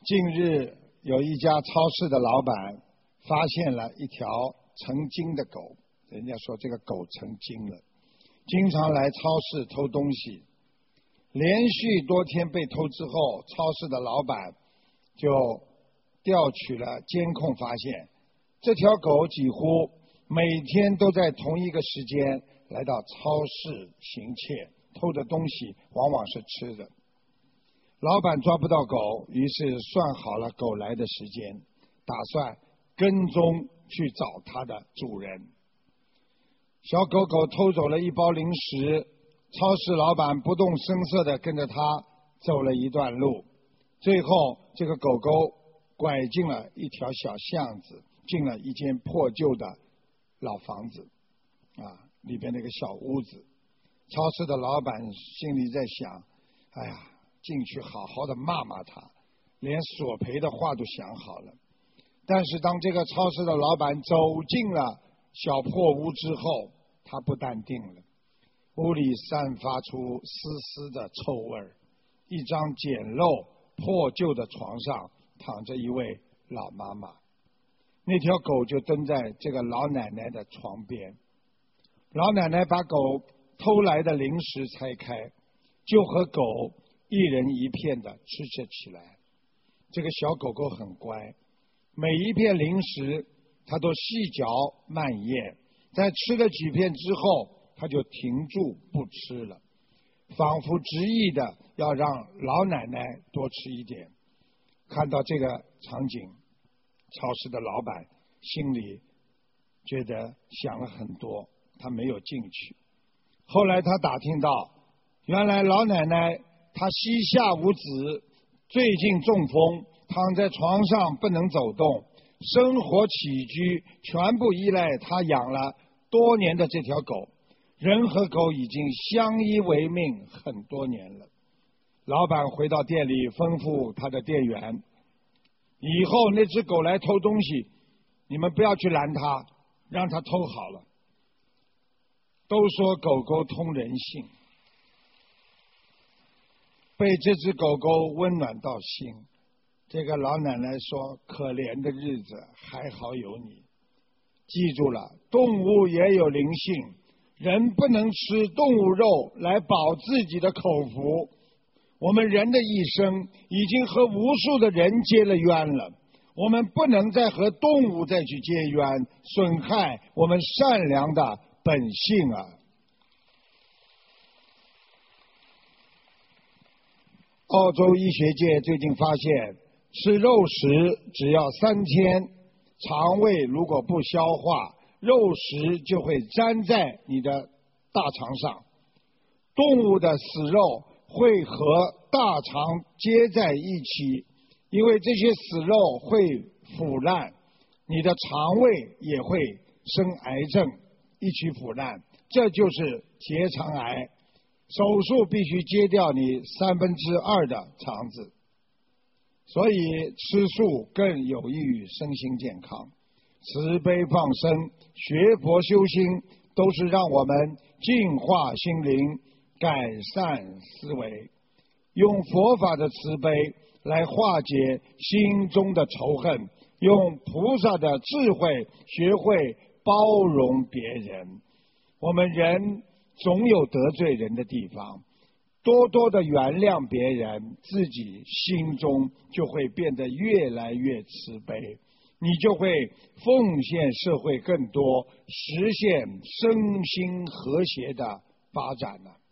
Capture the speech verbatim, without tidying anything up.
近日有一家超市的老板发现了一条成精的狗，人家说这个狗成精了，经常来超市偷东西。连续多天被偷之后，超市的老板就调取了监控，发现这条狗几乎每天都在同一个时间来到超市行窃，偷的东西往往是吃的。老板抓不到狗，于是算好了狗来的时间，打算跟踪去找它的主人。小狗狗偷走了一包零食，超市老板不动声色地跟着它走了一段路，最后这个狗狗拐进了一条小巷子，进了一间破旧的老房子，啊，里边那个小屋子。超市的老板心里在想，哎呀，进去好好的骂骂他，连索赔的话都想好了。但是当这个超市的老板走进了小破屋之后，他不淡定了。屋里散发出丝丝的臭味儿，一张简陋破旧的床上躺着一位老妈妈，那条狗就蹲在这个老奶奶的床边。老奶奶把狗偷来的零食拆开，就和狗一人一片的吃了起来。这个小狗狗很乖，每一片零食它都细嚼慢咽，在吃了几片之后，它就停住不吃了，仿佛执意的要让老奶奶多吃一点。看到这个场景，超市的老板心里觉得想了很多，他没有进去。后来他打听到，原来老奶奶她膝下无子，最近中风，躺在床上不能走动，生活起居全部依赖她养了多年的这条狗。人和狗已经相依为命很多年了。老板回到店里吩咐他的店员，以后那只狗来偷东西，你们不要去拦它，让它偷好了。都说狗狗通人性，被这只狗狗温暖到心。这个老奶奶说，可怜的日子还好有你。记住了，动物也有灵性，人不能吃动物肉来保自己的口福。我们人的一生已经和无数的人结了冤了，我们不能再和动物再去结冤，损害我们善良的本性啊！澳洲医学界最近发现，吃肉食只要三天，肠胃如果不消化，肉食就会粘在你的大肠上。动物的死肉会和大肠接在一起，因为这些死肉会腐烂，你的肠胃也会生癌症，一起腐烂，这就是结肠癌。手术必须切掉你三分之二的肠子，所以吃素更有益于身心健康。慈悲放生、学佛修心，都是让我们净化心灵、改善思维，用佛法的慈悲来化解心中的仇恨，用菩萨的智慧学会包容别人。我们人总有得罪人的地方，多多的原谅别人，自己心中就会变得越来越慈悲，你就会奉献社会更多，实现身心和谐的发展了。